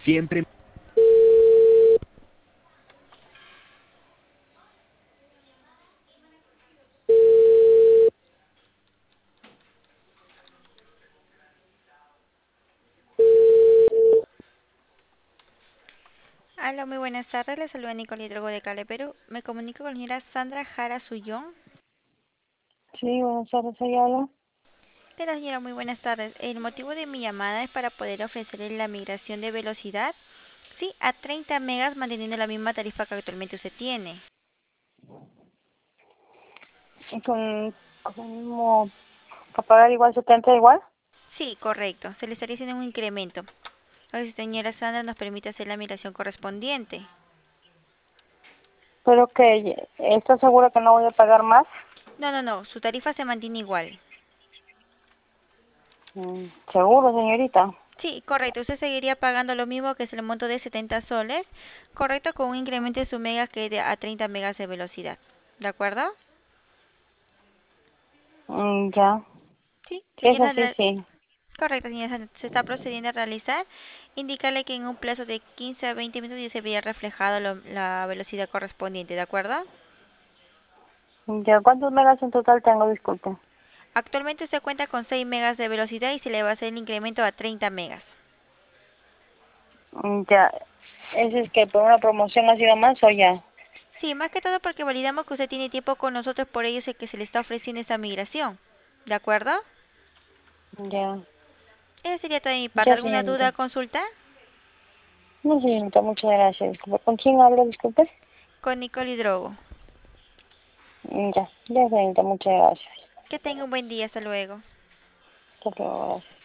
Siempre. Hola, muy buenas tardes. Les saluda Nicole Hidrogo de Cali, Perú. Me comunico con la señora Sandra Jara Suyón. Sí, buenas tardes, ahí habla. ¿Qué tal, señora? Muy buenas tardes. El motivo de mi llamada es para poder ofrecerle la migración de velocidad, sí, a 30 megas manteniendo la misma tarifa que actualmente usted tiene. Y con el mismo, para pagar igual 70 igual, Sí, correcto. Se le estaría haciendo un incremento. Ahora, si señora Sandra nos permite hacer la migración correspondiente. pero que está segura que no voy a pagar más. No, no, no. Su tarifa se mantiene igual. Seguro, señorita. Sí, correcto. Usted seguiría pagando lo mismo que es el monto de 70 soles, correcto, con un incremento de su mega que es de a 30 megas de velocidad. ¿De acuerdo? Ya, Sí, si es señora así, Sandra. sí. Correcto, señora Sandra. Se está procediendo a realizar. Indicarle que en un plazo de 15 a 20 minutos ya se vería reflejado la velocidad correspondiente. ¿De acuerdo? Ya, ¿cuántos megas en total tengo? Disculpe. Actualmente usted cuenta con 6 megas de velocidad y se le va a hacer el incremento a 30 megas. Ya, ¿es que por una promoción ha sido más o ya? Sí, más que todo porque validamos que usted tiene tiempo con nosotros, por ello es el que se le está ofreciendo esta migración. ¿De acuerdo? Ya, Esa sería toda mi parte. ya, ¿Alguna duda señorita. o consulta? No, señorita, muchas gracias. Disculpe, ¿con quién hablo? Disculpe. Con Nicole Hidrogo. Ya, ya, señorita, muchas gracias. Que tenga un buen día. Hasta luego. Hasta luego, gracias.